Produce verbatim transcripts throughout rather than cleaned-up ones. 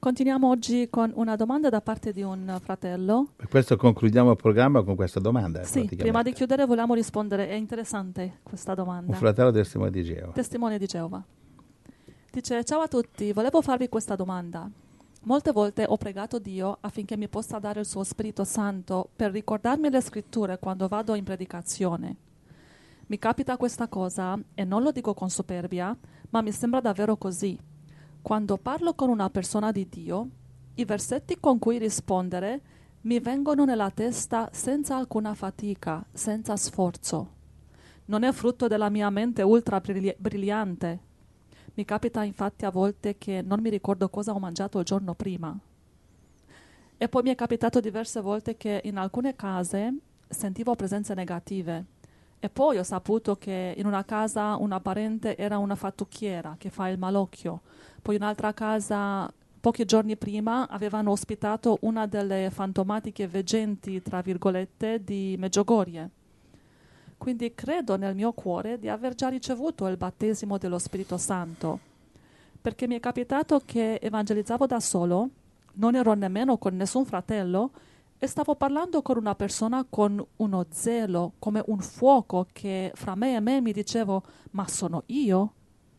Continuiamo oggi con una domanda da parte di un fratello. Per questo concludiamo il programma con questa domanda. Sì, prima di chiudere volevamo rispondere, è interessante questa domanda. Un fratello testimone di Geova. Testimone di Geova. Dice: ciao a tutti, volevo farvi questa domanda. Molte volte ho pregato Dio affinché mi possa dare il suo Spirito Santo per ricordarmi le scritture quando vado in predicazione. Mi capita questa cosa e non lo dico con superbia, ma mi sembra davvero così. Quando parlo con una persona di Dio, i versetti con cui rispondere mi vengono nella testa senza alcuna fatica, senza sforzo. Non è frutto della mia mente ultra brigli- brillante. Mi capita infatti a volte che non mi ricordo cosa ho mangiato il giorno prima. E poi mi è capitato diverse volte che in alcune case sentivo presenze negative. E poi ho saputo che in una casa una parente era una fattucchiera che fa il malocchio. Poi in un'altra casa, pochi giorni prima, avevano ospitato una delle fantomatiche veggenti, tra virgolette, di Medjugorje. Quindi credo nel mio cuore di aver già ricevuto il battesimo dello Spirito Santo, perché mi è capitato che evangelizzavo da solo, non ero nemmeno con nessun fratello, e stavo parlando con una persona con uno zelo, come un fuoco che fra me e me mi dicevo: ma sono io?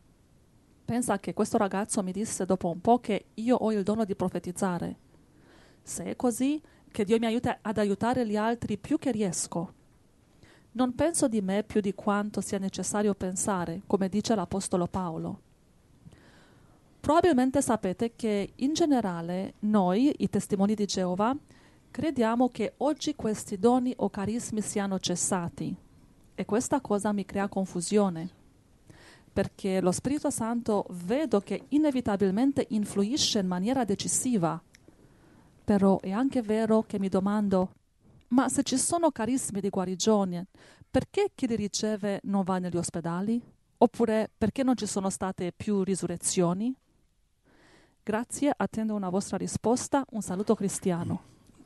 Pensa che questo ragazzo mi disse dopo un po' che io ho il dono di profetizzare. Se è così, che Dio mi aiuti ad aiutare gli altri più che riesco. Non penso di me più di quanto sia necessario pensare, come dice l'Apostolo Paolo. Probabilmente sapete che in generale noi, i testimoni di Geova, crediamo che oggi questi doni o carismi siano cessati, e questa cosa mi crea confusione, perché lo Spirito Santo vedo che inevitabilmente influisce in maniera decisiva. Però è anche vero che mi domando: ma se ci sono carismi di guarigione, perché chi li riceve non va negli ospedali? Oppure perché non ci sono state più risurrezioni? Grazie, attendo una vostra risposta. Un saluto cristiano.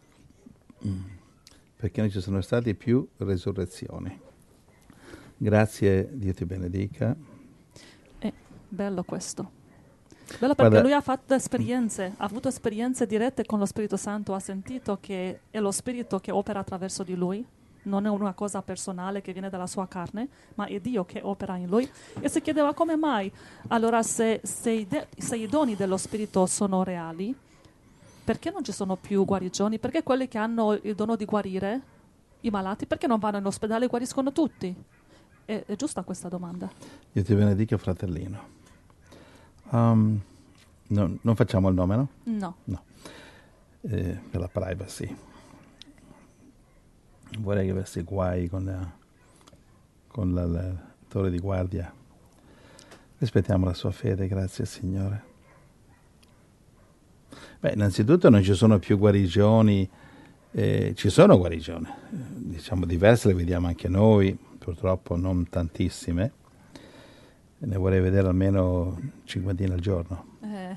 Perché non ci sono state più resurrezioni. Grazie, Dio ti benedica. È bello questo. Bello perché Guarda, lui ha fatto esperienze, ha avuto esperienze dirette con lo Spirito Santo, ha sentito che è lo Spirito che opera attraverso di lui, non è una cosa personale che viene dalla sua carne, ma è Dio che opera in lui. E si chiedeva come mai, allora se, se, i, de- se i doni dello Spirito sono reali, perché non ci sono più guarigioni? Perché quelli che hanno il dono di guarire, i malati, perché non vanno in ospedale e guariscono tutti? È, è giusta questa domanda. Dio ti benedica, fratellino. Um, no, non facciamo il nome, no? No. No. Eh, per la privacy. Vorrei che avessi guai con, la, con la, la torre di guardia. Rispettiamo la sua fede, grazie Signore. Beh, innanzitutto non ci sono più guarigioni, eh, ci sono guarigioni, eh, diciamo diverse le vediamo anche noi, purtroppo non tantissime. Ne vorrei vedere almeno cinquantina al giorno. Eh.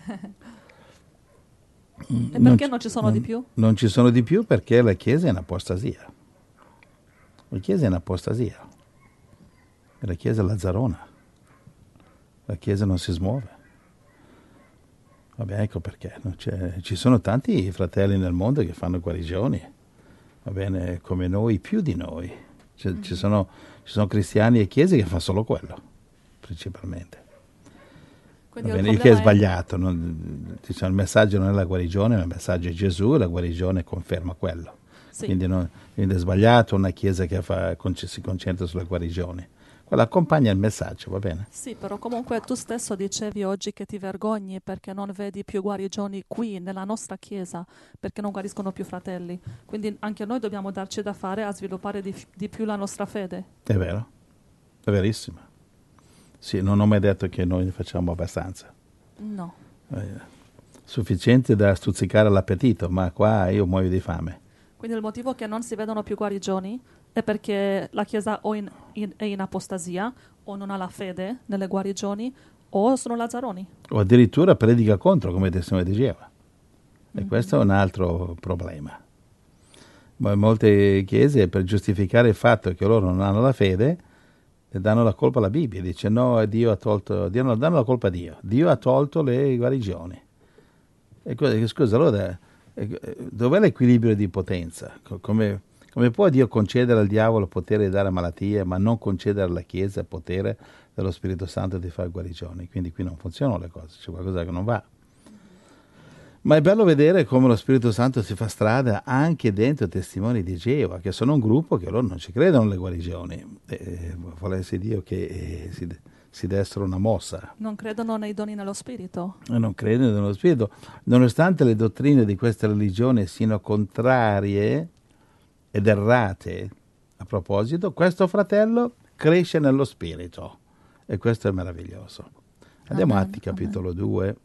Mm, E perché non ci sono non, di più? Non ci sono di più perché la Chiesa è in apostasia. La Chiesa è in apostasia. La Chiesa è lazzarona. La Chiesa non si smuove. Vabbè, ecco perché. No? Cioè, ci sono tanti fratelli nel mondo che fanno guarigioni, va bene, come noi, più di noi. Cioè, mm-hmm. ci, sono, ci sono cristiani e chiese che fanno solo quello, principalmente. Quindi Va bene, il che è sbagliato. Non, diciamo, il messaggio non è la guarigione, ma il messaggio è Gesù, la guarigione conferma quello. Sì. Quindi, non, quindi è sbagliato una chiesa che fa, si concentra sulla guarigione. Quella accompagna il messaggio, va bene? Sì, però comunque tu stesso dicevi oggi che ti vergogni perché non vedi più guarigioni qui nella nostra chiesa, perché non guariscono più fratelli. Quindi anche noi dobbiamo darci da fare a sviluppare di, di più la nostra fede. È vero, è verissimo. Sì, non ho mai detto che noi ne facciamo abbastanza. No. Eh, sufficiente da stuzzicare l'appetito, ma qua io muoio di fame. Quindi il motivo che non si vedono più guarigioni è perché la Chiesa o in, in, è in apostasia, o non ha la fede nelle guarigioni, o sono lazzaroni. O addirittura predica contro, come il testimone diceva. E mm-hmm. questo è un altro problema. Ma molte chiese, per giustificare il fatto che loro non hanno la fede, le danno la colpa alla Bibbia. Dice no, Dio ha tolto, Dio non danno la colpa a Dio. Dio ha tolto le guarigioni. E co- scusa, allora, eh, dov'è l'equilibrio di potenza? Co- Come, come può Dio concedere al diavolo potere di dare malattie, ma non concedere alla Chiesa il potere dello Spirito Santo di fare guarigioni? Quindi qui non funzionano le cose, c'è qualcosa che non va. Ma è bello vedere come lo Spirito Santo si fa strada anche dentro i testimoni di Geova, che sono un gruppo che loro non ci credono alle guarigioni. Eh, volesse Dio che eh, si, si dessero una mossa. Non credono nei doni nello Spirito. E non credono nello Spirito. Nonostante le dottrine di questa religione siano contrarie ed errate, a proposito, questo fratello cresce nello Spirito. E questo è meraviglioso. Andiamo a Amen, Atti capitolo due.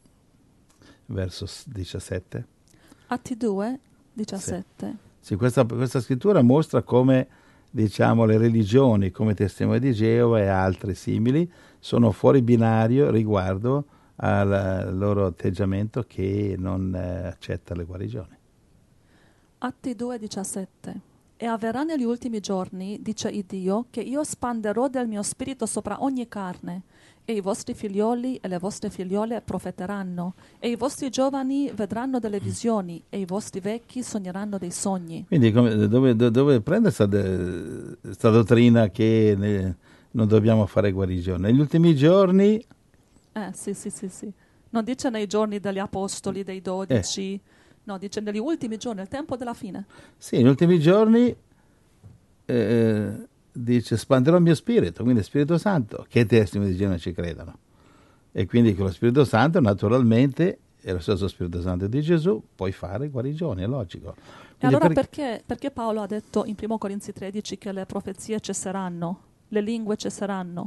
Verso diciassette. Atti due, diciassette. Sì, sì questa, questa scrittura mostra come, diciamo, le religioni come Testimoni di Geova e altre simili sono fuori binario riguardo al loro atteggiamento che non eh, accetta le guarigioni. Atti due, diciassette. E avverrà negli ultimi giorni, dice il Dio, che io spanderò del mio spirito sopra ogni carne, e i vostri figlioli e le vostre figliole profeteranno, e i vostri giovani vedranno delle visioni, e i vostri vecchi sogneranno dei sogni. Quindi come, dove, dove prende questa dottrina che ne, non dobbiamo fare guarigione? Negli ultimi giorni... Eh, sì, sì, sì, sì. Non dice nei giorni degli apostoli, dei dodici... Eh. No, dice negli ultimi giorni, il tempo della fine. Sì, negli ultimi giorni eh, dice spanderò il mio spirito, quindi Spirito Santo, che i testimoni di Geova ci credano. E quindi con lo Spirito Santo naturalmente, è lo stesso Spirito Santo di Gesù, puoi fare guarigioni, è logico. Quindi e allora per... perché, perché Paolo ha detto in primo Corinzi tredici che le profezie cesseranno, le lingue cesseranno?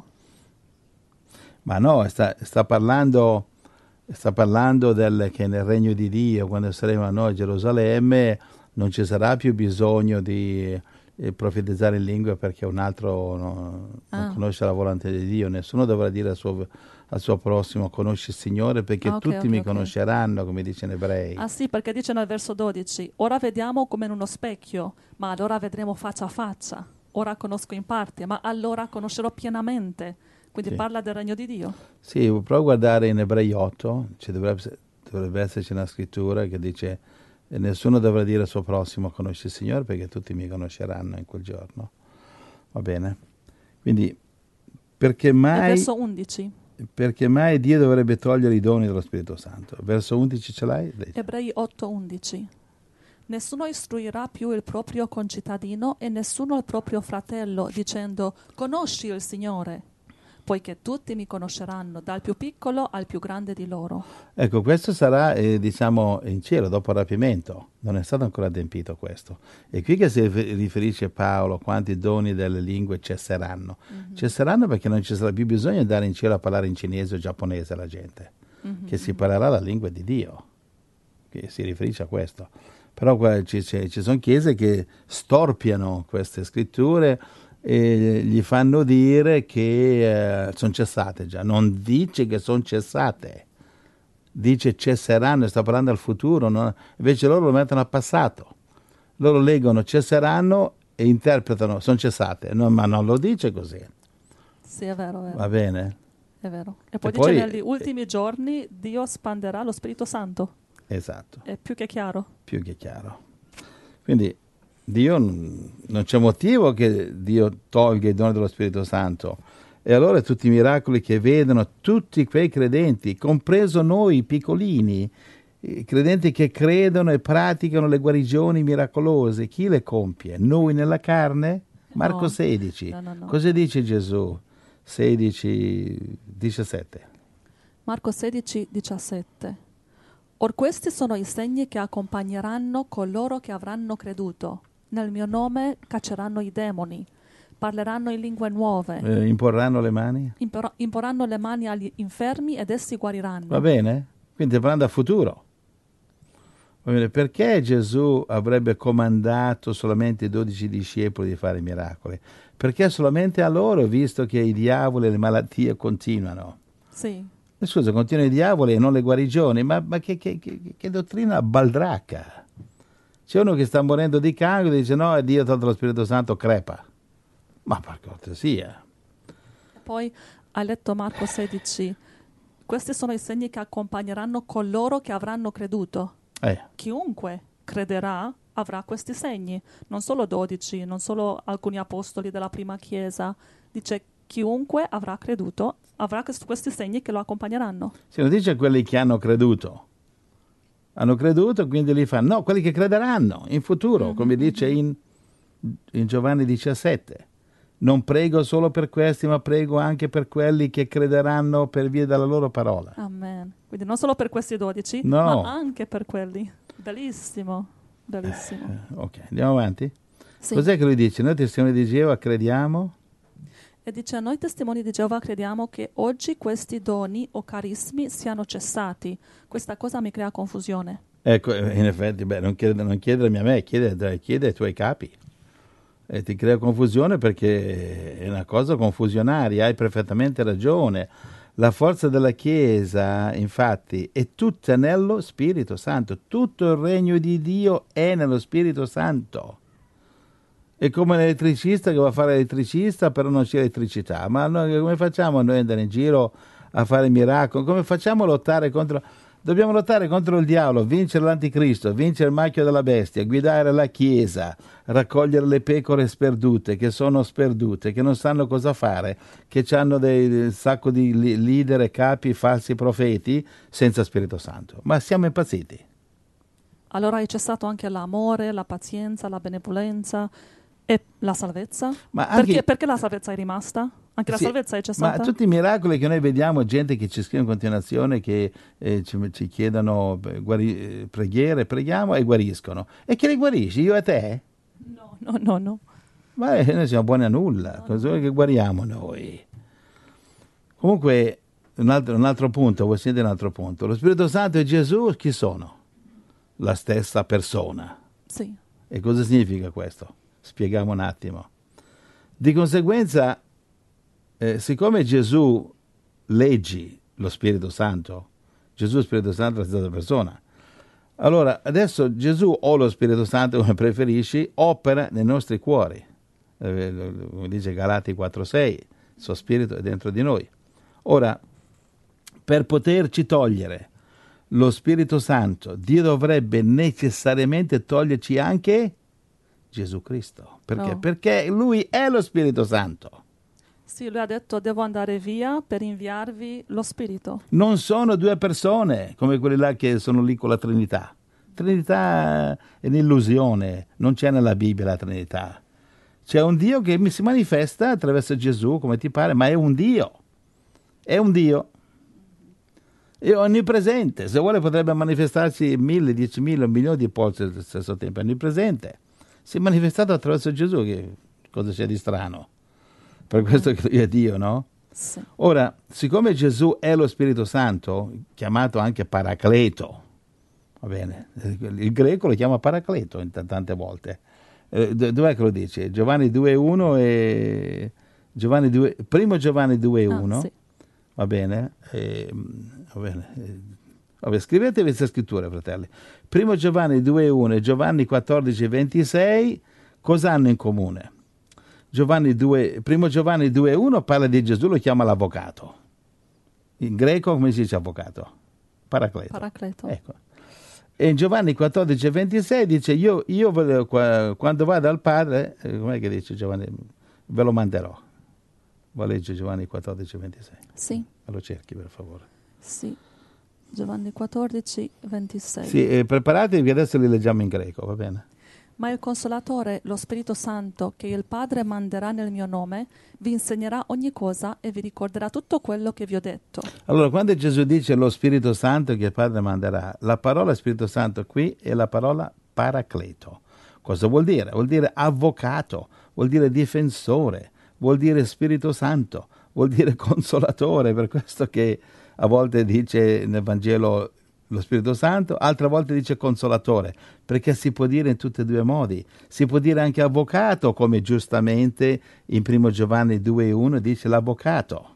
Ma no, sta, sta parlando... Sta parlando del, che nel regno di Dio, quando saremo noi a Gerusalemme, non ci sarà più bisogno di eh, profetizzare in lingue perché un altro no, ah. non conosce la volontà di Dio. Nessuno dovrà dire al suo, al suo prossimo conosci il Signore perché ah, okay, tutti okay, mi okay. conosceranno, come dice in Ebrei. Ah sì, perché dice nel verso dodici, ora vediamo come in uno specchio, ma allora vedremo faccia a faccia. Ora conosco in parte, ma allora conoscerò pienamente. Quindi sì. Parla del regno di Dio. Sì, prova a guardare in Ebrei otto, ci dovrebbe, dovrebbe esserci una scrittura che dice nessuno dovrà dire al suo prossimo conosci il Signore perché tutti mi conosceranno in quel giorno. Va bene? Quindi perché mai... Il verso undici. Perché mai Dio dovrebbe togliere i doni dello Spirito Santo? Verso undici ce l'hai? Ebrei otto, undici. Nessuno istruirà più il proprio concittadino e nessuno il proprio fratello dicendo conosci il Signore, poiché tutti mi conosceranno, dal più piccolo al più grande di loro. Ecco, questo sarà, eh, diciamo, in cielo, dopo il rapimento. Non è stato ancora adempito questo. E qui che si riferisce Paolo, quanti doni delle lingue cesseranno. Mm-hmm. Cesseranno perché non ci sarà più bisogno di andare in cielo a parlare in cinese o giapponese alla gente, mm-hmm. che si parlerà la lingua di Dio, che si riferisce a questo. Però qua ci, ci, ci sono chiese che storpiano queste scritture e gli fanno dire che eh, sono cessate già. Non dice che sono cessate, dice cesseranno, sta parlando al futuro, no? Invece loro lo mettono al passato. Loro leggono cesseranno e interpretano sono cessate, no, ma non lo dice così. Sì, è vero, è vero. Va bene? È vero. E poi e dice poi, negli ultimi eh, giorni Dio spanderà lo Spirito Santo. Esatto. È più che chiaro. Più che chiaro. Quindi Dio, non c'è motivo che Dio tolga i doni dello Spirito Santo. E allora tutti i miracoli che vedono tutti quei credenti, compreso noi piccolini, i credenti che credono e praticano le guarigioni miracolose, chi le compie? Noi nella carne? Marco no. sedici. No, no, no. Cosa dice Gesù? sedici, diciassette. Marco sedici, diciassette. Or questi sono i segni che accompagneranno coloro che avranno creduto. Nel mio nome cacceranno i demoni, parleranno in lingue nuove. Eh, imporranno le mani? Impor- imporranno le mani agli infermi ed essi guariranno. Va bene? Quindi sta parlando a futuro. Va bene. Perché Gesù avrebbe comandato solamente i dodici discepoli di fare miracoli? Perché solamente a loro, visto che i diavoli e le malattie continuano. Sì. Scusa, continuano i diavoli e non le guarigioni, ma, ma che, che, che, che dottrina baldracca. C'è uno che sta morendo di cancro e dice no, Dio ha tolto lo Spirito Santo, crepa. Ma per cortesia. Poi hai letto Marco sedici, Questi sono i segni che accompagneranno coloro che avranno creduto. Eh, Chiunque crederà avrà questi segni, non solo dodici, non solo alcuni apostoli della prima chiesa. Dice chiunque avrà creduto avrà quest- questi segni che lo accompagneranno. si non dice quelli che hanno creduto. Hanno creduto, quindi li fanno. No, quelli che crederanno in futuro, Mhm, come dice in, in Giovanni diciassette. Non prego solo per questi, ma prego anche per quelli che crederanno per via della loro parola. Amen. Quindi non solo per questi dodici, No. ma anche per quelli. Bellissimo, bellissimo. Eh, ok, andiamo avanti. Sì. Cos'è che lui dice? Noi testimoni di Geova crediamo? E dice, noi testimoni di Geova crediamo che oggi questi doni o carismi siano cessati. Questa cosa mi crea confusione. Ecco, in effetti, beh, non, chiede, non chiedermi a me, chiede, chiede ai tuoi capi. E ti crea confusione perché è una cosa confusionaria, hai perfettamente ragione. La forza della Chiesa, infatti, è tutta nello Spirito Santo. Tutto il regno di Dio è nello Spirito Santo. È come l'elettricista che va a fare l'elettricista, però non c'è elettricità. Ma noi, come facciamo noi ad andare in giro a fare miracoli? Come facciamo a lottare contro... Dobbiamo lottare contro il diavolo, vincere l'anticristo, vincere il marchio della bestia, guidare la Chiesa, raccogliere le pecore sperdute, che sono sperdute, che non sanno cosa fare, che hanno un sacco di leader e capi, falsi profeti, senza Spirito Santo. Ma siamo impazziti. Allora hai cessato anche l'amore, la pazienza, la benevolenza e la salvezza? Ma anche... perché, perché la salvezza è rimasta? Anche la sì, salvezza è cessata? Ma tutti i miracoli che noi vediamo, gente che ci scrive in continuazione, che eh, ci, ci chiedono guari, preghiere, preghiamo e guariscono. E chi li guarisci? Io e te? No, no, no, no. Ma eh, noi siamo buoni a nulla. No, Cosa no. vuoi che guariamo noi? Comunque, un altro, un altro punto, vuoi sentire un altro punto? Lo Spirito Santo e Gesù chi sono? La stessa persona. Sì. E cosa significa questo? Spieghiamo un attimo. Di conseguenza, eh, siccome Gesù leggi lo Spirito Santo, Gesù e lo Spirito Santo è la stessa persona, allora adesso Gesù o lo Spirito Santo, come preferisci, opera nei nostri cuori. Eh, come dice Galati quattro sei, il suo Spirito è dentro di noi. Ora, per poterci togliere lo Spirito Santo, Dio dovrebbe necessariamente toglierci anche Gesù Cristo. Perché? No. Perché Lui è lo Spirito Santo. Sì, lui ha detto devo andare via per inviarvi lo Spirito. Non sono due persone come quelli là che sono lì con la Trinità. Trinità è un'illusione, non c'è nella Bibbia la Trinità. C'è un Dio che mi si manifesta attraverso Gesù, come ti pare, ma è un Dio. È un Dio. È onnipresente. Se vuole potrebbe manifestarsi mille, diecimila, un milione di volte allo stesso tempo. È onnipresente. Si è manifestato attraverso Gesù, che cosa c'è di strano? Per questo che lui è Dio, no? Sì. Ora, siccome Gesù è lo Spirito Santo, chiamato anche Paracleto, va bene, il greco lo chiama Paracleto in t- tante volte. Eh, dov'è che lo dice? Giovanni due uno e Giovanni due, primo Giovanni due uno, Ah, sì. va bene? Eh, va bene. Eh, vabbè, scrivetevi questa scrittura, fratelli. Primo Giovanni due uno e Giovanni quattordici ventisei cosa hanno in comune? Giovanni due, primo Giovanni due uno parla di Gesù, lo chiama l'avvocato. In greco come si dice avvocato? Paracleto. Paracleto. Ecco. E in Giovanni quattordici ventisei dice io, io volevo, quando vado al Padre, eh, com'è che dice Giovanni? Ve lo manderò. Va a leggere Giovanni quattordici ventisei. Sì. Me lo cerchi per favore. Sì. Giovanni quattordici ventisei. Sì, eh, preparatevi che adesso li leggiamo in greco, va bene? Ma il Consolatore, lo Spirito Santo, che il Padre manderà nel mio nome, vi insegnerà ogni cosa e vi ricorderà tutto quello che vi ho detto. Allora, quando Gesù dice lo Spirito Santo che il Padre manderà, la parola Spirito Santo qui è la parola Paracleto. Cosa vuol dire? Vuol dire avvocato, vuol dire difensore, vuol dire Spirito Santo, vuol dire consolatore, per questo che a volte dice nel Vangelo lo Spirito Santo, altre volte dice consolatore, perché si può dire in tutti e due i modi. Si può dire anche avvocato, come giustamente in primo Giovanni due uno dice l'avvocato.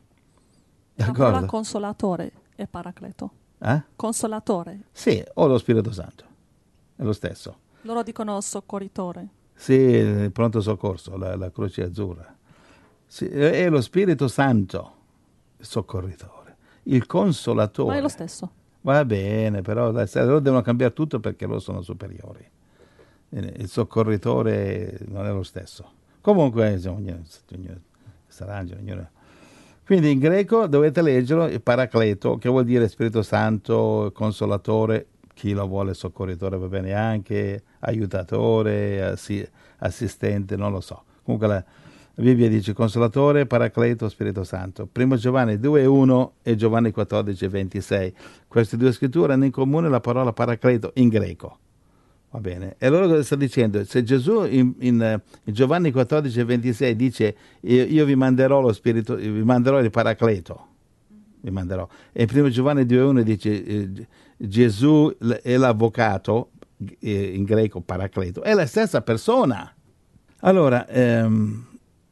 La parola consolatore è Paracleto. Eh? Consolatore. Sì, o lo Spirito Santo, è lo stesso. Loro dicono soccorritore. Sì, pronto soccorso, la, la croce azzurra. Sì, è lo Spirito Santo, soccorritore. il consolatore. Ma è lo stesso. Va bene, però loro devono cambiare tutto perché loro sono superiori. Il soccorritore non è lo stesso. Comunque, ognuno, ognuno, ognuno. Quindi in greco dovete leggerlo il Paracleto, che vuol dire Spirito Santo, consolatore, chi lo vuole soccorritore va bene anche, aiutatore, assi, assistente, non lo so. Comunque la, la Bibbia dice consolatore, Paracleto, Spirito Santo. Primo Giovanni due uno e Giovanni quattordici ventisei. Queste due scritture hanno in comune la parola Paracleto in greco. Va bene. E allora cosa sta dicendo? Se Gesù in, in, in Giovanni quattordici ventisei dice io, io vi manderò lo Spirito, vi manderò il Paracleto, vi manderò. E in primo Giovanni due uno dice eh, Gesù è l'avvocato, eh, in greco Paracleto, è la stessa persona. Allora, ehm,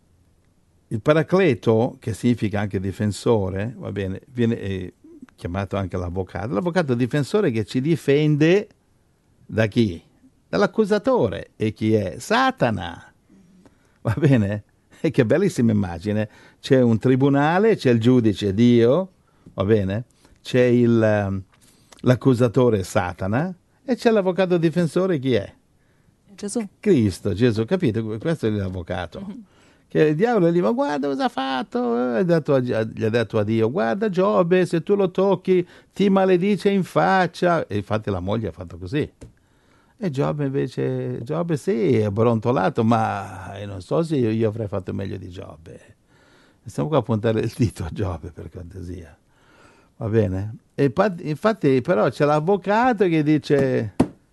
il Paracleto, che significa anche difensore, va bene, viene eh, chiamato anche l'avvocato. L'avvocato difensore che ci difende da chi? Dall'accusatore. E chi è? Satana. Va bene? E che bellissima immagine. C'è un tribunale, c'è il giudice Dio, va bene? C'è il, l'accusatore Satana e c'è l'avvocato difensore, chi è? Gesù. Cristo, Gesù, capito? Questo è l'avvocato. Mm-hmm. Che il diavolo gli dice, guarda cosa ha fatto, ha detto a, gli ha detto a Dio, guarda Giobbe, se tu lo tocchi ti maledice in faccia. E infatti la moglie ha fatto così. E Giobbe invece, Giobbe sì, è brontolato, ma non so se io, io avrei fatto meglio di Giobbe. Stiamo qua a puntare il dito a Giobbe, per cortesia. Va bene? E infatti però c'è l'avvocato che dice,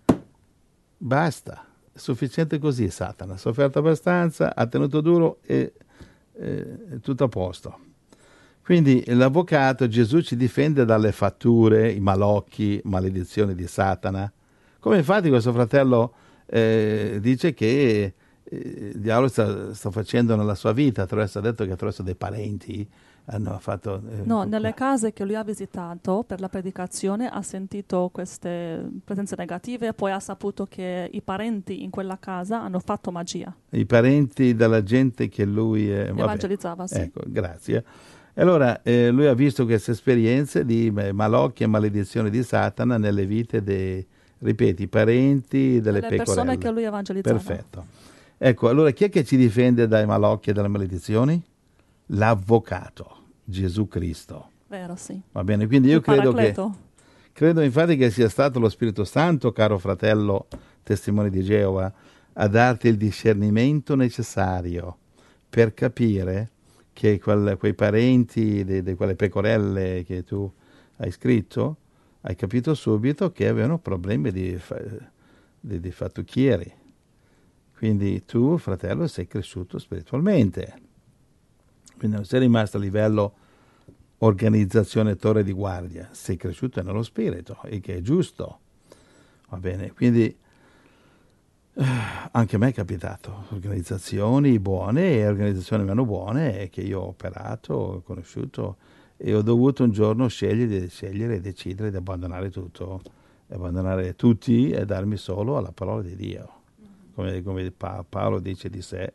basta, è sufficiente così Satana, ha sofferto abbastanza, ha tenuto duro e è tutto a posto. Quindi l'avvocato, Gesù ci difende dalle fatture, i malocchi, maledizioni di Satana. Come infatti questo fratello eh, dice che eh, il diavolo sta, sta facendo nella sua vita, attraverso, ha detto che attraverso dei parenti hanno fatto... Eh, no, nelle case che lui ha visitato per la predicazione ha sentito queste presenze negative e poi ha saputo che i parenti in quella casa hanno fatto magia. I parenti della gente che lui... Eh, evangelizzava, sì. Ecco, grazie. E allora eh, lui ha visto queste esperienze di malocchi e maledizioni di Satana nelle vite dei... Ripeti, i parenti delle le pecorelle. persone che lui evangelizzava. Perfetto. Ecco, allora chi è che ci difende dai malocchi e dalle maledizioni? L'avvocato, Gesù Cristo. Vero, sì. Va bene, quindi io Il credo Paracleto. che credo infatti che sia stato lo Spirito Santo, caro fratello testimone di Geova, a darti il discernimento necessario per capire che quel, quei parenti di, di quelle pecorelle che tu hai scritto, hai capito subito che avevano problemi di, di, di fattucchieri. Quindi tu, fratello, sei cresciuto spiritualmente. Quindi non sei rimasto a livello organizzazione torre di guardia, sei cresciuto nello spirito, il che è giusto. Va bene, quindi eh, anche a me è capitato, organizzazioni buone e organizzazioni meno buone che io ho operato, ho conosciuto, e ho dovuto un giorno scegliere, scegliere e decidere di abbandonare tutto, abbandonare tutti e darmi solo alla parola di Dio. Come, come pa- Paolo dice di sé,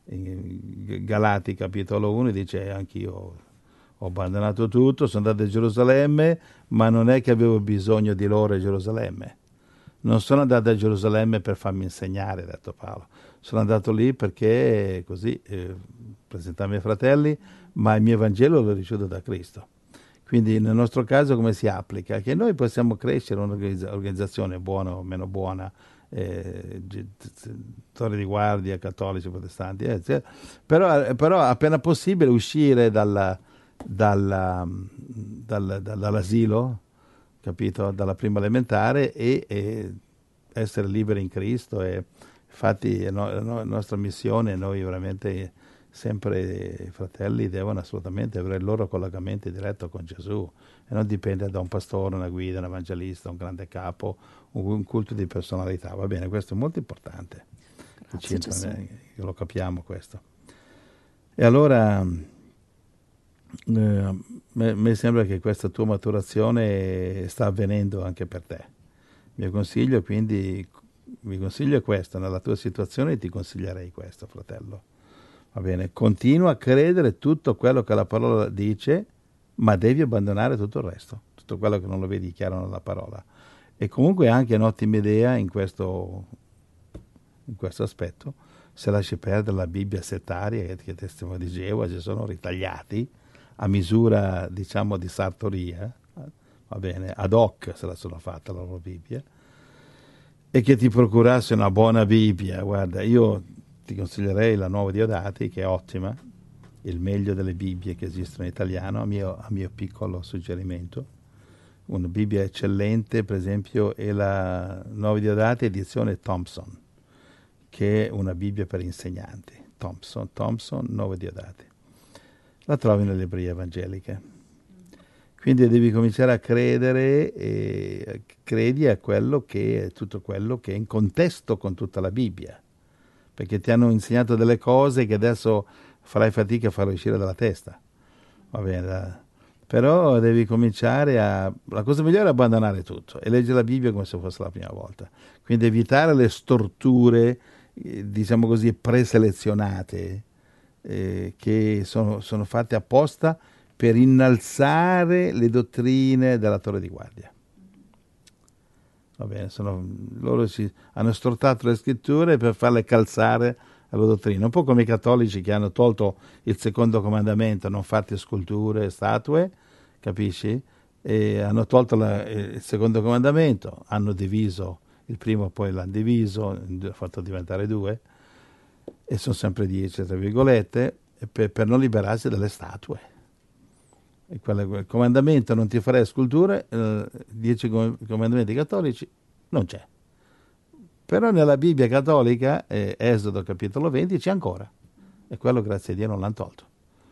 in Galati capitolo uno dice anch'io ho abbandonato tutto, sono andato a Gerusalemme, ma non è che avevo bisogno di loro a Gerusalemme. Non sono andato a Gerusalemme per farmi insegnare, ha detto Paolo. Sono andato lì perché così eh, presentarmi ai fratelli, ma il mio Vangelo l'ho ricevuto da Cristo. Quindi nel nostro caso come si applica? Che noi possiamo crescere un'organizzazione buona o meno buona, eh, torre di guardia, cattolici, protestanti, eh, però, però appena possibile uscire dalla, dalla, dal, dall'asilo, capito? Dalla prima elementare e, e essere liberi in Cristo. E infatti no, no, la nostra missione, noi veramente sempre i fratelli devono assolutamente avere il loro collegamento diretto con Gesù e non dipendere da un pastore, una guida, un evangelista, un grande capo, un, un culto di personalità. Va bene, questo è molto importante. Grazie, Gesù. Che lo capiamo questo. E allora eh, mi sembra che questa tua maturazione sta avvenendo anche per te. Il mio consiglio quindi, mi consiglio è questo, nella tua situazione ti consiglierei questo, fratello. Va bene, continua a credere tutto quello che la parola dice ma devi abbandonare tutto il resto, tutto quello che non lo vedi chiaro nella parola. E comunque è anche un'ottima idea in questo, in questo aspetto, se lasci perdere la Bibbia settaria, che, che testimoni di Geova ci sono ritagliati a misura, diciamo, di sartoria, va bene, ad hoc se la sono fatta la loro Bibbia, e che ti procurasse una buona Bibbia. Guarda, io ti consiglierei la Nuova Diodati, che è ottima, il meglio delle Bibbie che esistono in italiano, a mio, a mio piccolo suggerimento. Una Bibbia eccellente, per esempio, è la Nuova Diodati edizione Thompson, che è una Bibbia per insegnanti. Thompson, Thompson, Nuova Diodati. La trovi nelle librerie evangeliche. Quindi devi cominciare a credere, e credi a quello che è tutto quello che è in contesto con tutta la Bibbia, perché ti hanno insegnato delle cose che adesso farai fatica a far uscire dalla testa. Va bene, però devi cominciare a... La cosa migliore è abbandonare tutto e leggere la Bibbia come se fosse la prima volta. Quindi evitare le storture, eh, diciamo così, preselezionate, eh, che sono, sono fatte apposta per innalzare le dottrine della Torre di Guardia. Va bene, sono, loro si, hanno stortato le scritture per farle calzare alla dottrina, un po' come i cattolici che hanno tolto il secondo comandamento, non farti sculture, statue, capisci? E hanno tolto la, il secondo comandamento, hanno diviso il primo, poi l'hanno diviso, hanno fatto diventare due, e sono sempre dieci, tra virgolette, per, per non liberarsi dalle statue. E quel comandamento non ti farai sculture, eh, dieci comandamenti cattolici, non c'è. Però nella Bibbia cattolica, eh, Esodo capitolo venti, c'è ancora. E quello, grazie a Dio, non l'hanno tolto.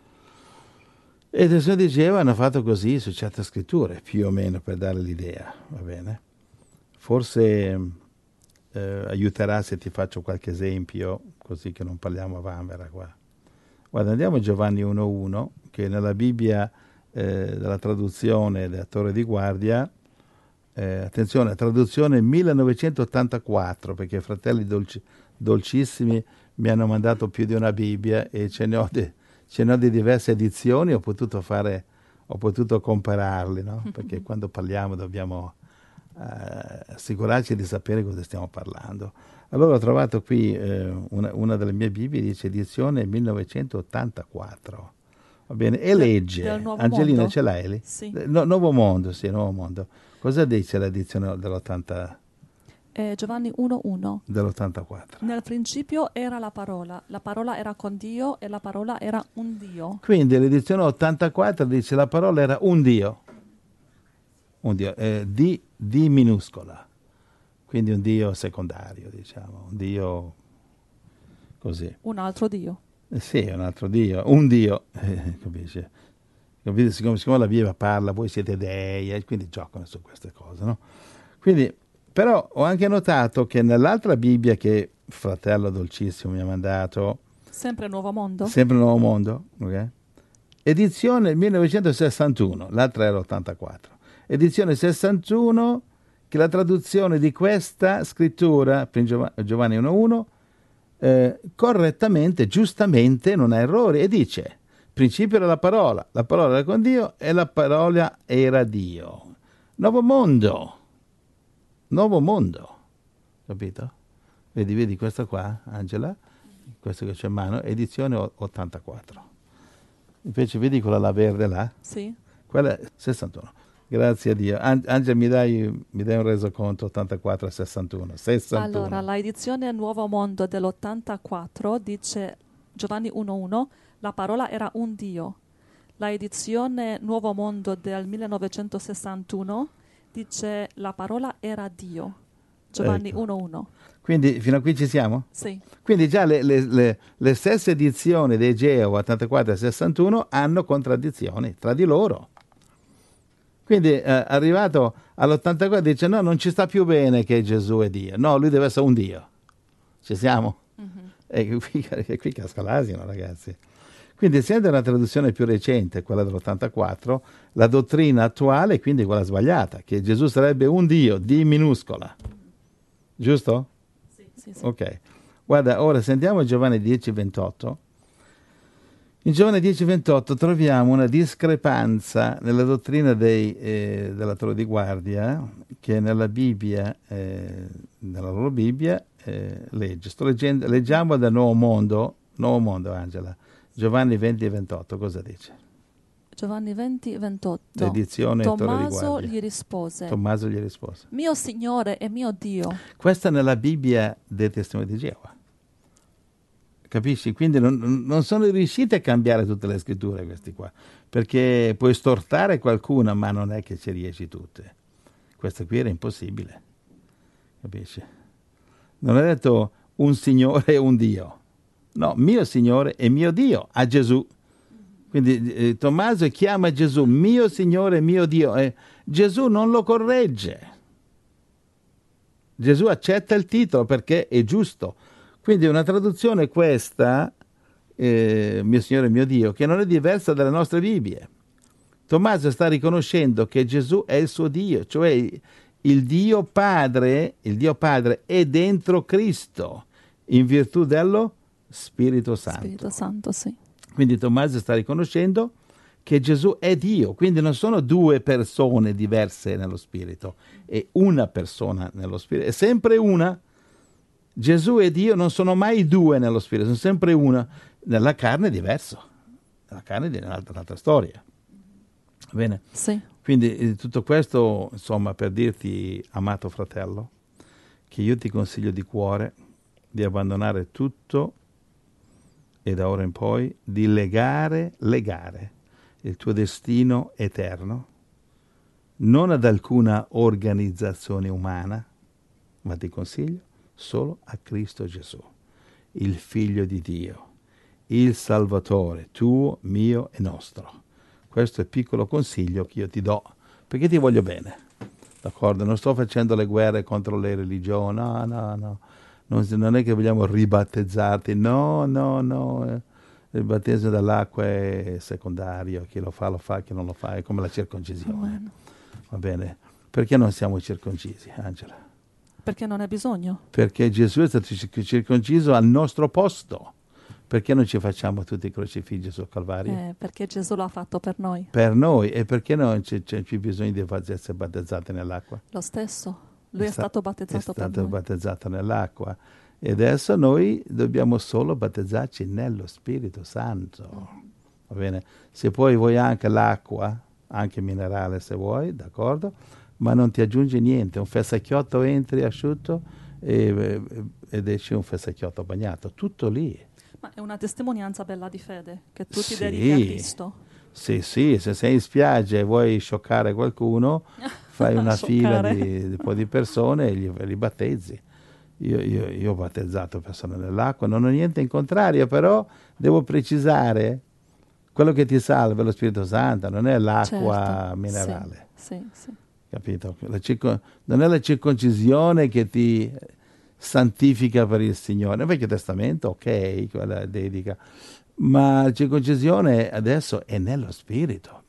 E il Signore diceva, hanno fatto così su certe scritture, più o meno per dare l'idea, va bene? Forse eh, aiuterà se ti faccio qualche esempio, così che non parliamo a vanvera qua. Guarda, andiamo a Giovanni uno uno, che nella Bibbia, eh, della traduzione della Torre di Guardia, Eh, attenzione, traduzione millenovecentottantaquattro, perché i fratelli dolci, dolcissimi mi hanno mandato più di una Bibbia e ce ne ho di, ce ne ho di diverse edizioni, ho potuto fare, ho potuto compararli, no? Perché quando parliamo dobbiamo eh, assicurarci di sapere cosa stiamo parlando. Allora ho trovato qui eh, una, una delle mie Bibbie, dice edizione millenovecentottantaquattro. Va bene, e legge. Del Nuovo Angelina, Mondo? ce l'hai lì? Sì. No, Nuovo Mondo, sì, Nuovo Mondo. Cosa dice l'edizione dell'ottanta, Eh, Giovanni uno uno. dell'ottantaquattro? Nel principio era la parola, la parola era con Dio e la parola era un Dio. Quindi l'edizione ottantaquattro dice la parola era un Dio, un Dio, eh, D, D minuscola, quindi un Dio secondario, diciamo, un Dio così. Un altro Dio. Eh sì, un altro Dio, un Dio, eh, capisci? Capite? Siccome, siccome la Bibbia parla, voi siete dei, e quindi giocano su queste cose, no? Quindi, però ho anche notato che nell'altra Bibbia che fratello dolcissimo mi ha mandato, Sempre Nuovo Mondo? sempre Nuovo Mondo, ok? Edizione millenovecentosessantuno, l'altra era ottantaquattro. Edizione sessantuno, che la traduzione di questa scrittura, Giovanni uno uno, eh, correttamente, giustamente, non ha errori, e dice: principio era la parola, la parola era con Dio e la parola era Dio. Nuovo mondo, nuovo mondo, capito? Vedi, vedi questa qua, Angela, questo che c'è in mano, edizione ottantaquattro. Invece vedi quella là verde là? Sì. Quella è sessantuno. Grazie a Dio. An- Angela, mi dai, mi dai un resoconto ottantaquattro a sessantuno. sessantuno. Allora, la edizione Nuovo Mondo dell'ottantaquattro dice Giovanni uno uno, la parola era un Dio. La edizione Nuovo Mondo del millenovecentosessantuno dice la parola era Dio. Giovanni Ecco. uno uno. Quindi fino a qui ci siamo? Sì. Quindi già le, le, le, le stesse edizioni dei Geova ottantaquattro e sessantuno hanno contraddizioni tra di loro. Quindi eh, arrivato all'ottantaquattro dice no, non ci sta più bene che Gesù è Dio. No, lui deve essere un Dio. Ci siamo? Mm-hmm. E qui, e qui casca l'asino, ragazzi. Quindi essendo una traduzione più recente, quella dell'ottantaquattro, la dottrina attuale è quindi quella sbagliata, che Gesù sarebbe un Dio, D minuscola. Giusto? Sì, sì, sì. Ok. Guarda, ora sentiamo Giovanni dieci ventotto. In Giovanni dieci ventotto troviamo una discrepanza nella dottrina dei, eh, della torre di guardia che nella Bibbia, eh, nella loro Bibbia, eh, legge. Sto leggendo, leggiamo da Nuovo Mondo, Nuovo Mondo, Angela. Giovanni venti ventotto, cosa dice? Giovanni venti ventotto. L'edizione Torre di Tommaso Guardia. gli rispose: Tommaso gli rispose: mio Signore e mio Dio. Questa è nella Bibbia dei Testimoni di Geova. Capisci? Quindi non, non sono riusciti a cambiare tutte le scritture questi qua, perché puoi stortare qualcuna, ma non è che ci riesci tutte. Questa qui era impossibile. Capisci? Non è detto un Signore e un Dio. No, mio Signore e mio Dio, a Gesù. Quindi eh, Tommaso chiama Gesù mio Signore e mio Dio. Eh, Gesù non lo corregge. Gesù accetta il titolo perché è giusto. Quindi una traduzione questa, eh, mio Signore e mio Dio, che non è diversa dalle nostre Bibbie. Tommaso sta riconoscendo che Gesù è il suo Dio, cioè il Dio Padre, il Dio Padre è dentro Cristo, in virtù dello Spirito Santo. Spirito Santo, sì. Quindi Tommaso sta riconoscendo che Gesù è Dio, quindi non sono due persone diverse nello Spirito, è una persona nello Spirito, è sempre una. Gesù e Dio non sono mai due nello Spirito, sono sempre una. Nella carne è diverso, nella carne è un'altra, un'altra storia. Bene? Sì. Quindi eh, tutto questo, insomma, per dirti, amato fratello, che io ti consiglio di cuore di abbandonare tutto e da ora in poi di legare, legare il tuo destino eterno non ad alcuna organizzazione umana, ma ti consiglio solo a Cristo Gesù, il Figlio di Dio, il Salvatore, tuo, mio e nostro. Questo è il piccolo consiglio che io ti do, perché ti voglio bene, d'accordo? Non sto facendo le guerre contro le religioni, no, no, no. Non, non è che vogliamo ribattezzarti, no, no, no. Il battesimo dall'acqua è secondario, chi lo fa lo fa, chi non lo fa, è come la circoncisione. Bueno. Va bene? Perché non siamo circoncisi, Angela? Perché non è bisogno. Perché Gesù è stato circonciso al nostro posto. Perché non ci facciamo tutti i crocifiggi sul Calvario? Eh, perché Gesù l'ha fatto per noi. Per noi. E perché non c'è, c'è più bisogno di essere battezzati nell'acqua? Lo stesso. Lui è, è stato battezzato è stato per noi. battezzato nell'acqua. E adesso noi dobbiamo solo battezzarci nello Spirito Santo. Va bene? Se poi vuoi anche l'acqua, anche minerale se vuoi, d'accordo? Ma non ti aggiungi niente. Un fessacchiotto entri asciutto e, ed esci un fessacchiotto bagnato. Tutto lì. Ma è una testimonianza bella di fede, che tu ti Sì. dedichi a Cristo. Sì, sì, se sei in spiaggia e vuoi scioccare qualcuno, fai una fila di, di un po' di persone e li, li battezzi. Io, io, io ho battezzato persone nell'acqua, non ho niente in contrario, però devo precisare, quello che ti salva è lo Spirito Santo, non è l'acqua certo. minerale. Sì, sì, sì. Capito? La circo, non è la circoncisione che ti santifica per il Signore. Nel Vecchio Testamento, ok, quella dedica, ma la circoncisione adesso è nello Spirito.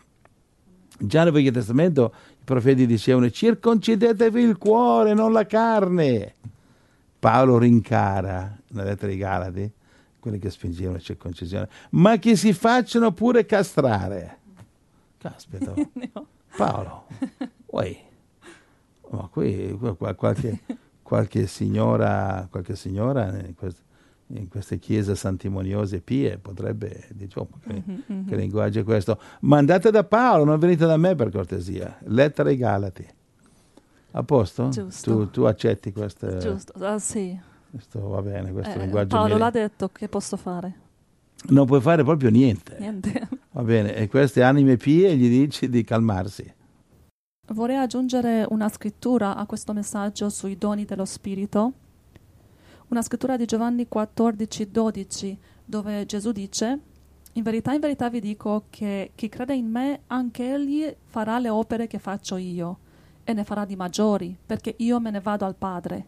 Già nel Vecchio Testamento i profeti dicevano: circoncidetevi il cuore, non la carne. Paolo rincara nella lettera ai Galati quelli che spingevano la circoncisione, ma che si facciano pure castrare. Caspita, Paolo, uè, ma qui qualche, qualche signora, qualche signora in, quest, in queste chiese santimoniose pie potrebbe, diciamo, che, mm-hmm, mm-hmm. che linguaggio è questo? Ma andate da Paolo, non venite da me per cortesia. Lettera ai Galati. A posto? Tu, tu accetti questo? Giusto, uh, sì. Questo va bene, questo eh, linguaggio. Paolo mille... l'ha detto, che posso fare? Non puoi fare proprio niente. Niente. Va bene, e queste anime pie gli dici di calmarsi. Vorrei aggiungere una scrittura a questo messaggio sui doni dello Spirito. Una scrittura di Giovanni quattordici dodici, dove Gesù dice: in verità, in verità vi dico che chi crede in me, anche egli farà le opere che faccio io, e ne farà di maggiori, perché io me ne vado al Padre.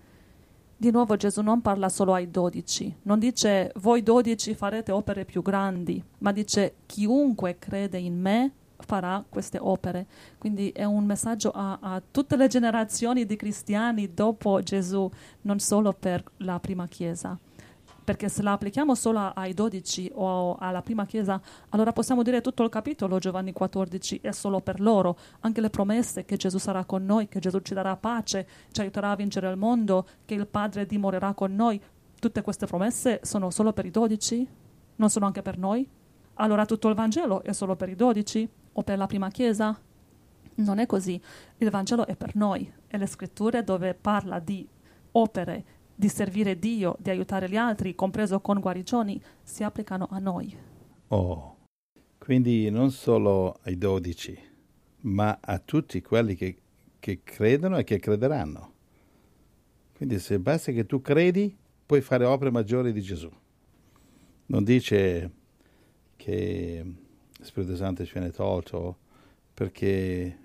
Di nuovo Gesù non parla solo ai dodici, non dice voi dodici farete opere più grandi, ma dice chiunque crede in me farà queste opere. Quindi è un messaggio a, a tutte le generazioni di cristiani dopo Gesù, non solo per la prima chiesa. Perché se la applichiamo solo ai dodici o alla prima chiesa, allora possiamo dire tutto il capitolo Giovanni quattordici è solo per loro. Anche le promesse che Gesù sarà con noi, che Gesù ci darà pace, ci aiuterà a vincere il mondo, che il Padre dimorerà con noi. Tutte queste promesse sono solo per i dodici? Non sono anche per noi? Allora tutto il Vangelo è solo per i dodici? O per la prima chiesa? Non è così. Il Vangelo è per noi. E le scritture dove parla di opere, di servire Dio, di aiutare gli altri, compreso con guarigioni, si applicano a noi. Oh, quindi non solo ai dodici, ma a tutti quelli che, che credono e che crederanno. Quindi se basta che tu credi, puoi fare opere maggiori di Gesù. Non dice che lo Spirito Santo ci viene tolto perché,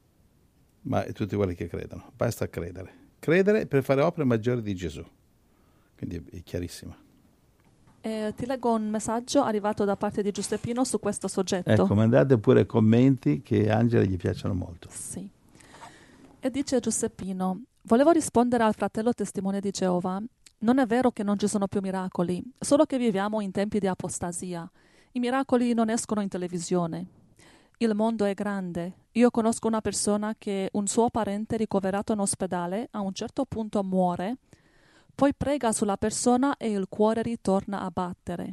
ma è tutti quelli che credono. Basta credere. Credere per fare opere maggiori di Gesù. Quindi è chiarissima. Eh, ti leggo un messaggio arrivato da parte di Giuseppino su questo soggetto. Ecco, mandate pure commenti che a Angela gli piacciono molto. Sì. E dice Giuseppino: volevo rispondere al fratello testimone di Geova. Non è vero che non ci sono più miracoli, solo che viviamo in tempi di apostasia. I miracoli non escono in televisione. Il mondo è grande. Io conosco una persona che un suo parente ricoverato in ospedale a un certo punto muore, poi prega sulla persona e il cuore ritorna a battere.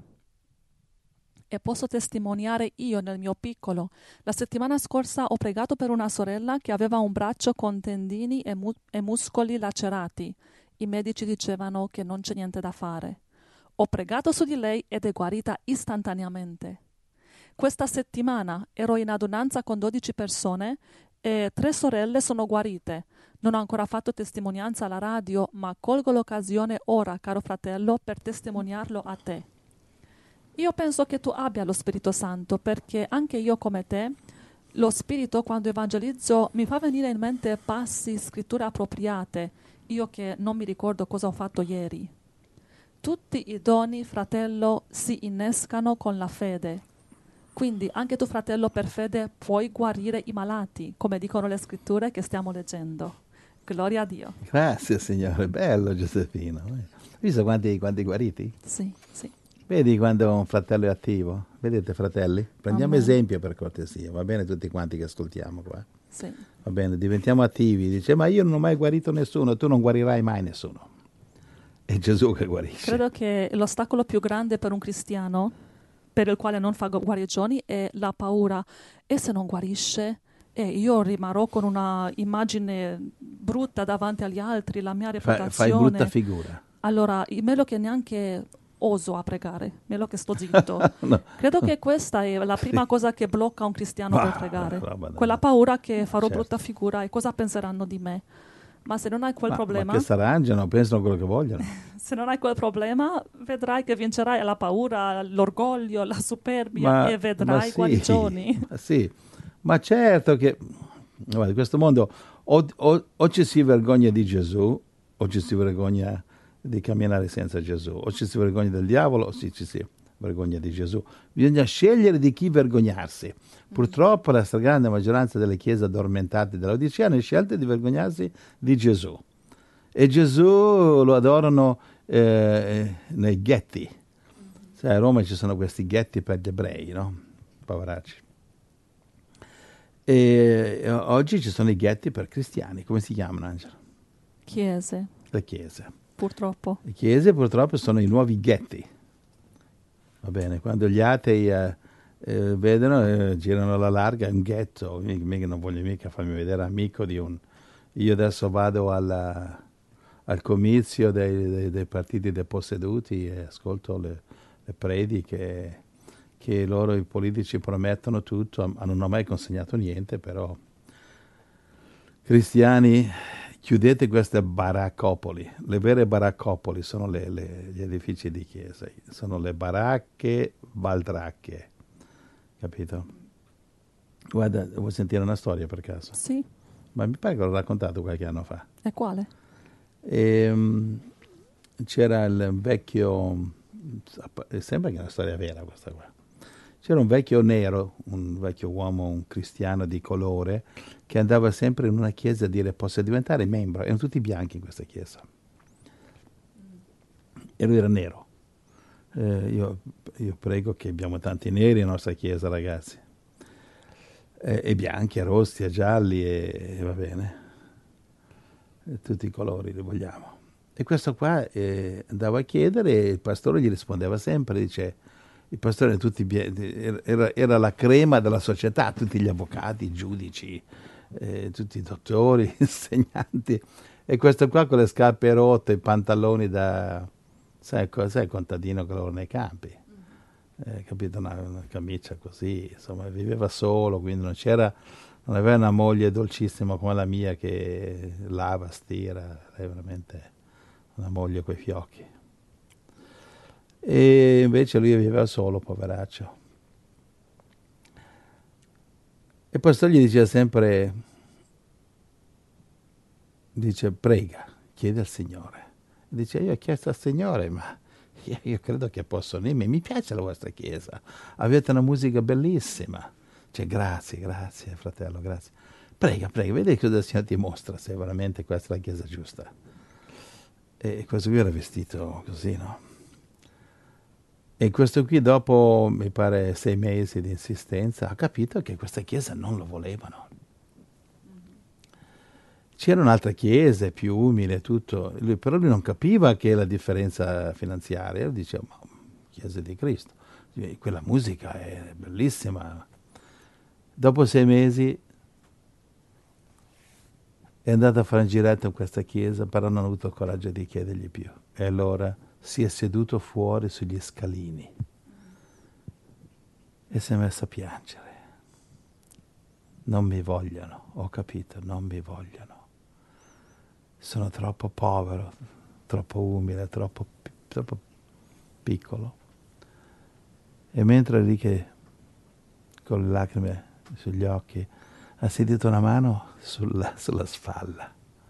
E posso testimoniare io nel mio piccolo. La settimana scorsa ho pregato per una sorella che aveva un braccio con tendini e, mu- e muscoli lacerati. I medici dicevano che non c'è niente da fare. Ho pregato su di lei ed è guarita istantaneamente. Questa settimana ero in adunanza con dodici persone e tre sorelle sono guarite. Non ho ancora fatto testimonianza alla radio, ma colgo l'occasione ora, caro fratello, per testimoniarlo a te. Io penso che tu abbia lo Spirito Santo, perché anche io come te, lo Spirito quando evangelizzo mi fa venire in mente passi, scritture appropriate, io che non mi ricordo cosa ho fatto ieri. Tutti i doni, fratello, si innescano con la fede. Quindi anche tu, fratello, per fede puoi guarire i malati, come dicono le scritture che stiamo leggendo. Gloria a Dio. Grazie Signore, bello Giuseppino. Visto quanti, quanti guariti? Sì, sì. Vedi quando un fratello è attivo? Vedete fratelli? Prendiamo Amen. esempio per cortesia, va bene tutti quanti che ascoltiamo qua? Sì. Va bene, diventiamo attivi. Dice, ma io non ho mai guarito nessuno, tu non guarirai mai nessuno. È Gesù che guarisce. Credo che l'ostacolo più grande per un cristiano, per il quale non fa guarigioni, è la paura. E se non guarisce? E io rimarrò con una immagine brutta davanti agli altri, la mia reputazione. Fai, fai brutta figura. Allora, meglio che neanche oso a pregare, meglio che sto zitto. No. Credo che questa è la prima Sì. cosa che blocca un cristiano Ma, per pregare. roba da- Quella paura che farò Certo. brutta figura e cosa penseranno di me. Ma se non hai quel Ma, problema, ma che s'arrangiano, pensano quello che vogliono. se non hai quel problema, vedrai che vincerai la paura, l'orgoglio, la superbia Ma, e vedrai ma sì, guarigioni. ma sì, ma certo che guarda, in questo mondo o, o- o ci si vergogna di Gesù o ci si vergogna di camminare senza Gesù, o ci si vergogna del diavolo o ci, ci si vergogna di Gesù. Bisogna scegliere di chi vergognarsi. Purtroppo la stragrande maggioranza delle chiese addormentate dell'Odicea hanno scelto di vergognarsi di Gesù. E Gesù lo adorano eh, nei ghetti. Sai, a Roma ci sono questi ghetti per gli ebrei, no? Poveracci. E oggi ci sono i ghetti per cristiani. Come si chiamano, Angela? Chiese, Le chiese. purtroppo. Le chiese purtroppo sono i nuovi ghetti. Va bene, quando gli atei eh, eh, vedono, eh, girano alla larga, è un ghetto. Mica non voglio mica farmi vedere amico di un... Io adesso vado alla, al comizio dei, dei, dei partiti deposseduti e ascolto le, le prediche che loro, i politici, promettono tutto, ma non ho mai consegnato niente, però cristiani, chiudete queste baraccopoli. Le vere baraccopoli sono le, le, gli edifici di chiesa, sono le baracche baldracche, capito? Guarda, vuoi sentire una storia per caso? Sì. Ma mi pare che l'ho raccontato qualche anno fa. E quale? E, um, c'era il vecchio, sembra che è una storia vera questa qua. C'era un vecchio nero, un vecchio uomo, un cristiano di colore, che andava sempre in una chiesa a dire posso diventare membro. Erano tutti bianchi in questa chiesa. E lui era nero. Eh, io, io prego che abbiamo tanti neri nella nostra chiesa, ragazzi. E, e bianchi, e rossi, e gialli, e, e va bene. E tutti i colori li vogliamo. E questo qua eh, andava a chiedere e il pastore gli rispondeva sempre, dice, il pastore tutti, era, era la crema della società, tutti gli avvocati, i giudici, eh, tutti i dottori, insegnanti, e questo qua con le scarpe rotte, i pantaloni da, sai, sai contadino che lavora nei campi, eh, capito, una, una camicia così, insomma, viveva solo, quindi non c'era, non aveva una moglie dolcissima come la mia che lava, stira, lei veramente una moglie coi fiocchi. E invece lui viveva solo, poveraccio. E poi gli diceva sempre, dice, prega, chiede al Signore. E dice, io ho chiesto al Signore, ma io, io credo che posso venirmi, mi piace la vostra chiesa, avete una musica bellissima. Cioè, grazie, grazie, fratello, grazie. Prega, prega, vedi cosa il Signore ti mostra, se veramente questa è la chiesa giusta. E questo qui era vestito così, no? E questo qui dopo, mi pare, sei mesi di insistenza, ha capito che questa chiesa non lo volevano. C'erano altre chiese più umili e tutto, lui, però lui non capiva che la differenza finanziaria, lui diceva, ma chiesa di Cristo, quella musica è bellissima. Dopo sei mesi è andato a fare un giretto in questa chiesa, però non ha avuto il coraggio di chiedergli più. E allora si è seduto fuori sugli scalini e si è messo a piangere. Non mi vogliono, ho capito, non mi vogliono. Sono troppo povero, troppo umile, troppo, troppo piccolo. E mentre lì che con le lacrime sugli occhi ha sentito una mano sulla, sulla spalla.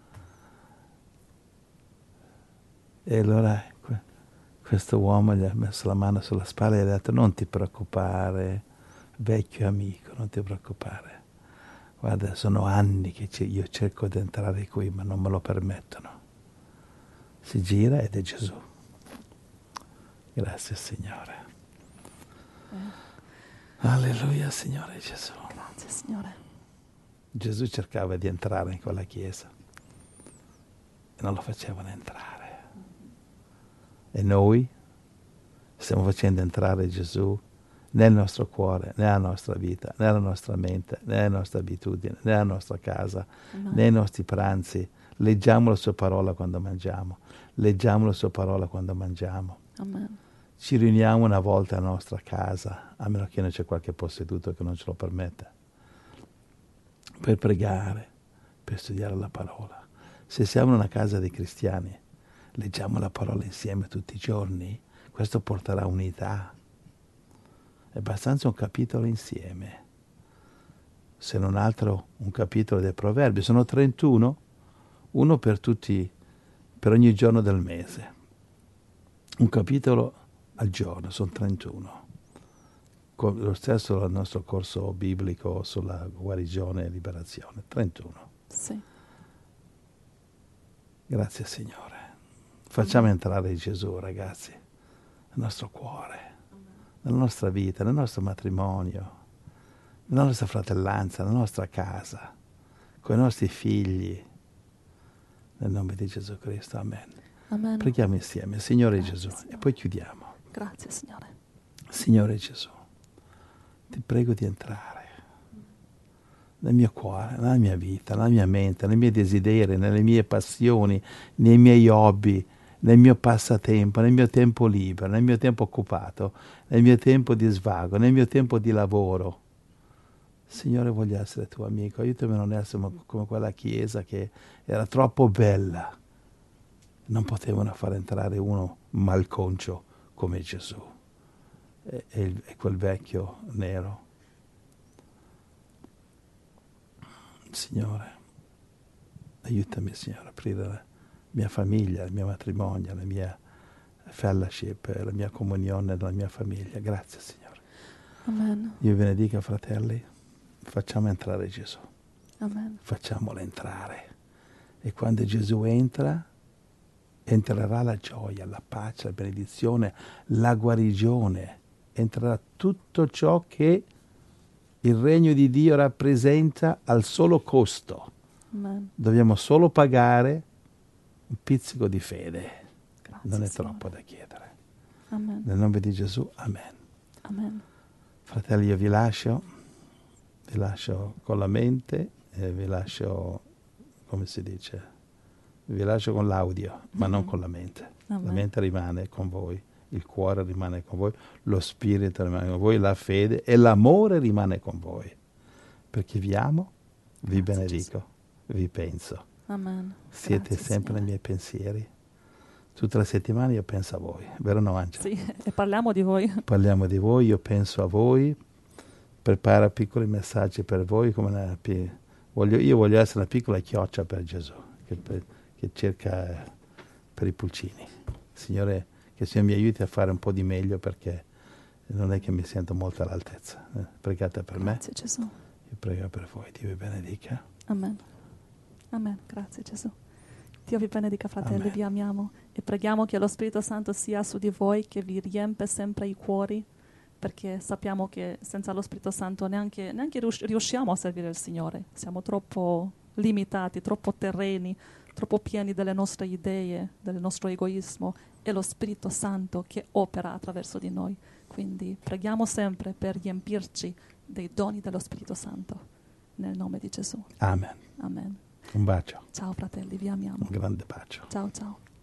E allora questo uomo gli ha messo la mano sulla spalla e gli ha detto, non ti preoccupare, vecchio amico, non ti preoccupare. Guarda, sono anni che io cerco di entrare qui, ma non me lo permettono. Si gira ed è Gesù. Grazie, Signore. Eh. Alleluia, Signore Gesù. Grazie, Signore. Gesù cercava di entrare in quella chiesa e non lo facevano entrare. E noi stiamo facendo entrare Gesù nel nostro cuore, nella nostra vita, nella nostra mente, nelle nostre abitudini, nella nostra casa, Amen. Nei nostri pranzi. Leggiamo la sua parola quando mangiamo, leggiamo la sua parola quando mangiamo. Amen. Ci riuniamo una volta nella nostra casa, a meno che non c'è qualche posseduto che non ce lo permetta, per pregare, per studiare la parola. Se siamo in una casa dei cristiani, leggiamo la parola insieme tutti i giorni, questo porterà unità. È abbastanza un capitolo insieme, se non altro un capitolo dei Proverbi. Sono trentuno, uno per tutti, per ogni giorno del mese. Un capitolo al giorno, sono trentuno. Con lo stesso il nostro corso biblico sulla guarigione e liberazione, trentuno. Sì. Grazie Signore. Facciamo entrare Gesù, ragazzi, nel nostro cuore, nella nostra vita, nel nostro matrimonio, nella nostra fratellanza, nella nostra casa, con i nostri figli. Nel nome di Gesù Cristo, amen. Amen. Preghiamo insieme, Signore Grazie, Gesù, Signore. e poi chiudiamo. Grazie, Signore. Signore Gesù, ti prego di entrare nel mio cuore, nella mia vita, nella mia mente, nei miei desideri, nelle mie passioni, nei miei hobby, nel mio passatempo, nel mio tempo libero, nel mio tempo occupato, nel mio tempo di svago, nel mio tempo di lavoro. Signore, voglio essere tuo amico, aiutami a non essere come quella chiesa che era troppo bella. Non potevano far entrare uno malconcio come Gesù e, e, e quel vecchio nero. Signore, aiutami, Signore, a aprire la mia famiglia, il mio matrimonio, la mia fellowship, la mia comunione nella mia famiglia. Grazie, Signore. Amen. Dio vi benedica, fratelli. Facciamo entrare Gesù. Amen. Facciamolo entrare. E quando Gesù entra, entrerà la gioia, la pace, la benedizione, la guarigione, entrerà tutto ciò che il regno di Dio rappresenta al solo costo. Amen. Dobbiamo solo pagare un pizzico di fede. Grazie, Non è Signore. troppo da chiedere. Amen. Nel nome di Gesù, amen. Amen. Fratelli, io vi lascio, vi lascio con la mente, e vi lascio, come si dice, vi lascio con l'audio, ma non con la mente. Amen. La mente rimane con voi, il cuore rimane con voi, lo spirito rimane con voi, la fede e l'amore rimane con voi. Perché vi amo, vi Grazie, benedico, vi penso. Amen. Siete Grazie, sempre Signore. nei miei pensieri. Tutte le settimane io penso a voi, vero no, Angela? Sì, e parliamo di voi. Parliamo di voi, io penso a voi, preparo piccoli messaggi per voi, come una, pi- voglio, io voglio essere una piccola chioccia per Gesù, che, per- che cerca per i pulcini. Signore, che il Signore mi aiuti a fare un po' di meglio, perché non è che mi sento molto all'altezza. Eh, pregate per Grazie, Gesù. me, io prego per voi, Dio vi benedica. Amen. Amen. Grazie, Gesù. Dio vi benedica, fratelli, Amen. vi amiamo e preghiamo che lo Spirito Santo sia su di voi, che vi riempie sempre i cuori, perché sappiamo che senza lo Spirito Santo neanche, neanche rius- riusciamo a servire il Signore. Siamo troppo limitati, troppo terreni, troppo pieni delle nostre idee, del nostro egoismo. È lo Spirito Santo che opera attraverso di noi. Quindi preghiamo sempre per riempirci dei doni dello Spirito Santo. Nel nome di Gesù. Amen. Amen. Un bacio, Ciao fratelli, vi amiamo. un grande bacio. Ciao ciao.